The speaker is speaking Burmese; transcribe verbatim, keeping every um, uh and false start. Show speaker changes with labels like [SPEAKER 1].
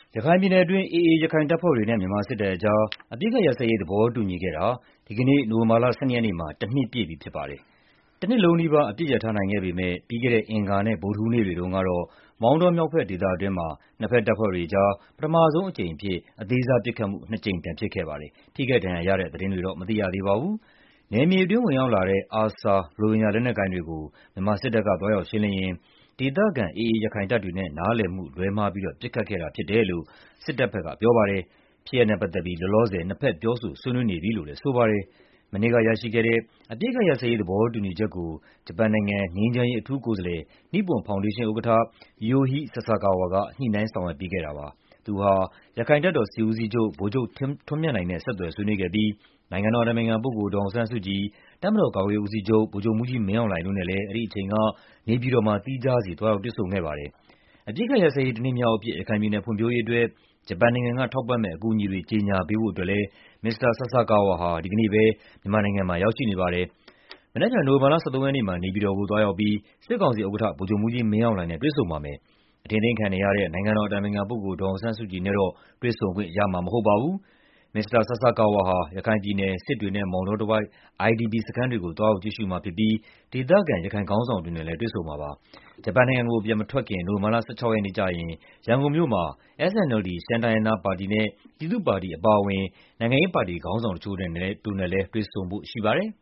[SPEAKER 1] ရခိုင်ပြည်နယ်အတွင်း အေအေ ရခိုင်တပ်ဖွဲ့တွေနဲ့ မြန်မာစစ်တပ်အကြား အပစ်အခတ်ရပ်စဲရေး သဘောတူညီခဲ့တာ ဒီကနေ့ နိုဝင်ဘာလ ၁၂ ရက်နေ့မှာ တနှစ်ပြည့်ပြီဖြစ်ပါတယ်။ တနှစ်လုံးနီးပါး အပစ်ရပ်ထားနိုင်ခဲ့ပေမယ့် ပြီးခဲ့တဲ့ အင်္ဂါနဲ့ ဗုဒ္ဓဟူးနေ့တွေတုန်းကတော့ မောင်တောမြောက်ဘက်ဒေသတွင်းမှာ နှစ်ဘက်တပ်ဖွဲ့တွေအကြား ပထမဆုံးအကြိမ်အဖြစ် အသေးစားပစ်ခတ်မှု နှစ်ကြိမ်ပြန်ဖြစ်ခဲ့ပါတယ်။ ထိခိုက်ဒဏ်ရာရတဲ့သတင်းတွေတော့ မသိရသေးပါဘူး။ နယ်မြေအတွင်းဝင်ရောက်လာတဲ့ အာရ်ဆာ ရိုဟင်ဂျာလက်နက်ကိုင်တွေကို မြန်မာစစ်တပ်က သွားရောက်ရှင်းလင်းရင်း ဒေသခံ အေအေ ရခိုင်တပ်တွေနဲ့ နားလည်မှုလွဲမှားပြီးတော့ ပစ်ခတ်ခဲ့တာဖြစ်တယ်လို့ စစ်တပ်ဘက်ကပြောပါတယ်။ ဖြစ်ရပ်နဲ့ပတ်သက်ပြီး လောလောဆယ် နှစ်ဘက်ပြောဆိုဆွေးနွေးနေပြီလို့လည်းဆိုပါတယ်။ မနေ့ကရရှိခဲ့တဲ့ အပစ်အခတ်ရပ်စဲရေး သဘောတူညီချက်ကို ဂျပန်နိုင်ငံ၊ ငြိမ်းချမ်းရေးအထူးကိုယ်စားလှယ် နိပွန်ဖောင်ဒေးရှင်းဥက္ကဋ္ဌ Yohei Sasakawa က ညှိနှိုင်းဆောင်ရွက်ပေးခဲ့တာပါ။ သူဟာ ရခိုင်တပ်တော် စစ်ဦးစီးချုပ် ဗိုလ်ချုပ်ထွန်းမြတ်နိုင်နဲ့ ဆက်သွယ်ဆွေးနွေးခဲ့ပြီး နိုင်ငံတော်အတိုင်ပင်ခံပုဂ္ဂိုလ် ဒေါ်အောင်ဆန်းစုကြည်၊ တပ်မတော်ကာကွယ်ရေးဦးစီးချုပ် ဗိုလ်ချုပ်မှူးကြီးမင်းအောင်လှိုင်တို့နဲ့လည်း အဲဒီအချိန်က နေပြည်တော်မှာ သီးခြားစီ သွားရောက်တွေ့ဆုံခဲ့ပါတယ်။ အပစ်အခတ်ရပ်စဲရေး တနှစ်မြောက်အဖြစ် ရခိုင်ပြည်နယ်ဖွံ့ဖြိုးရေးအတွက် ဂျပန်နိုင်ငံကထောက်ပံ့မယ့် အကူအညီတွေ ကြေညာပေးဖို့အတွက်လည်း မစ္စတာ Sasakawa ဟာ ဒီကနေ့ပဲ မြန်မာနိုင်ငံမှာ ရောက်ရှိနေပါတယ်။ မနက်ဖြန် နိုဝင်ဘာလ ၁၃ ရက်နေ့မှာ နေပြည်တော်ကိုသွားရောက်ပြီး စစ်ကောင်စီဥက္ကဋ္ဌ ဗိုလ်ချုပ်မှူးကြီးမင်းအောင်လှိုင်နဲ့ တွေ့ဆုံပါမယ်။ အထိန်းသိမ်းခံနေရတဲ့ နိုင်ငံတော်အတိုင်ပင်ခံပုဂ္ဂိုလ် ဒေါ်အောင်ဆန်းစုကြည်နဲ့တော့ တွေ့ဆုံခွင့်ရမှာမဟုတ်ပါဘူး။ မစ္စတာ Sasakawa ဟာ ရခိုင်ပြည်နယ်၊ စစ်တွေနဲ့ မောင်တောတဝိုက် အိုင်ဒီပီစခန်းတွေကို သွားရောက်ကြည့်ရှုမှာဖြစ်ပြီး ဒေသခံ ရခိုင်ခေါင်းဆောင်တွေနဲ့လည်း တွေ့ဆုံမှာပါ။ ဂျပန်နိုင်ငံကို ပြန်မထွက်ခင် နိုဝင်ဘာလ ၁၆ ရက်နေ့ကျရင် ရန်ကုန်မြို့မှာ အက်စ် အန် အယ်လ် ဒီ ရှမ်းတိုင်းရင်းသားပါတီနဲ့ ပြည်သူ့ပါတီအပါအဝင် နိုင်ငံရေးပါတီခေါင်းဆောင်တချို့နဲ့လည်း တွေ့ဆုံဖို့ရှိပါတယ်။